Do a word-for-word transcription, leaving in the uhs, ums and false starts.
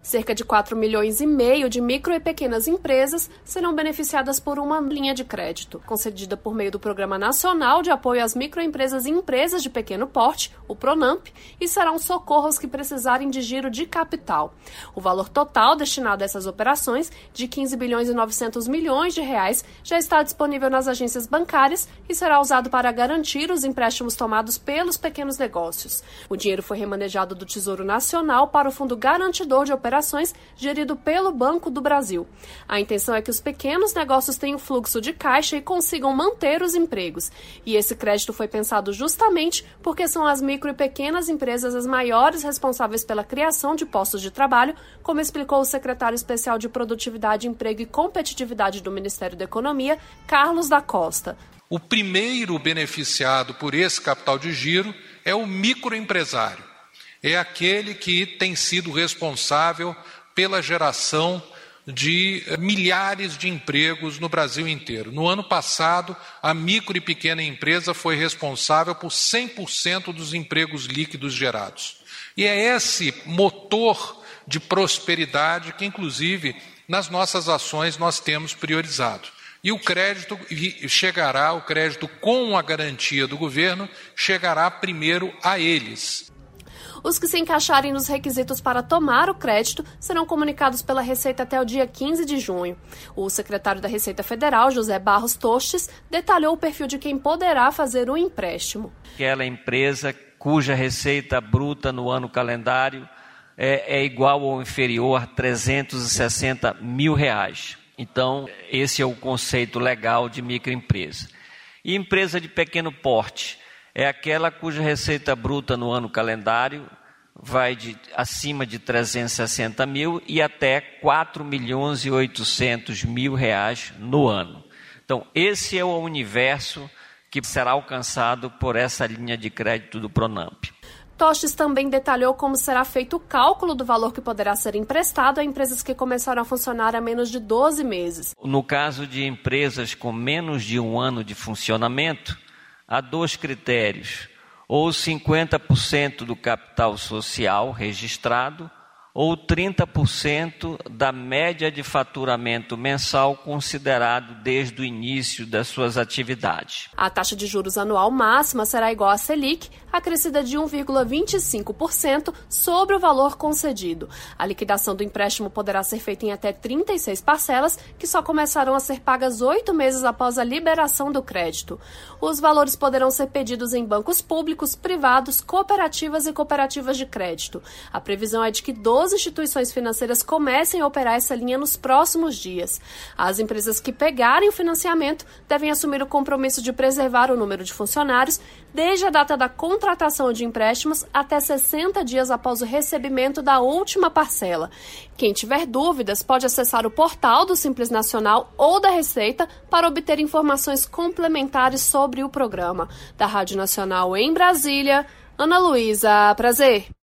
Cerca de quatro milhões e meio de micro e pequenas empresas serão beneficiadas por uma linha de crédito, concedida por meio do Programa Nacional de Apoio às Microempresas e Empresas de Pequeno Porte, o PRONAMP, e será um socorro aos que precisarem de giro de capital. O valor total destinado a essas operações, de quinze bilhões e novecentos milhões de reais, já está disponível nas agências bancárias e será usado para garantir os empréstimos tomados pelos pequenos negócios. O dinheiro foi remanejado do Tesouro Nacional para o Fundo Garantidor de Operações, gerido pelo Banco do Brasil. A intenção é que os pequenos negócios tenham fluxo de caixa e consigam manter os empregos. E esse crédito foi pensado justamente porque são as micro e pequenas empresas as maiores responsáveis pela criação de postos de trabalho, como explicou o secretário especial de Produtividade, Emprego e Competitividade do Ministério da Economia, Carlos da Costa. O primeiro beneficiado por esse capital de giro é o microempresário. É aquele que tem sido responsável pela geração de milhares de empregos no Brasil inteiro. No ano passado, a micro e pequena empresa foi responsável por cem por cento dos empregos líquidos gerados. E é esse motor de prosperidade que, inclusive, nas nossas ações nós temos priorizado. E o crédito chegará, o crédito com a garantia do governo, chegará primeiro a eles. Os que se encaixarem nos requisitos para tomar o crédito serão comunicados pela Receita até o dia quinze de junho. O secretário da Receita Federal, José Barros Tostes, detalhou o perfil de quem poderá fazer o empréstimo. Aquela empresa cuja receita bruta no ano calendário é, é igual ou inferior a trezentos e sessenta mil reais. Então, esse é o conceito legal de microempresa. E empresa de pequeno porte é aquela cuja receita bruta no ano calendário vai de acima de trezentos e sessenta mil e até quatro milhões e oitocentos mil reais no ano. Então, esse é o universo que será alcançado por essa linha de crédito do PRONAMP. Tostes também detalhou como será feito o cálculo do valor que poderá ser emprestado a empresas que começaram a funcionar há menos de doze meses. No caso de empresas com menos de um ano de funcionamento, há dois critérios: ou cinquenta por cento do capital social registrado, ou trinta por cento da média de faturamento mensal considerado desde o início das suas atividades. A taxa de juros anual máxima será igual à Selic, acrescida de um vírgula vinte e cinco por cento sobre o valor concedido. A liquidação do empréstimo poderá ser feita em até trinta e seis parcelas, que só começarão a ser pagas oito meses após a liberação do crédito. Os valores poderão ser pedidos em bancos públicos, privados, cooperativas e cooperativas de crédito. A previsão é de que doze instituições financeiras comecem a operar essa linha nos próximos dias. As empresas que pegarem o financiamento devem assumir o compromisso de preservar o número de funcionários desde a data da contratação de empréstimos até sessenta dias após o recebimento da última parcela. Quem tiver dúvidas pode acessar o portal do Simples Nacional ou da Receita para obter informações complementares sobre o programa. Da Rádio Nacional em Brasília, Ana Luísa Prazer.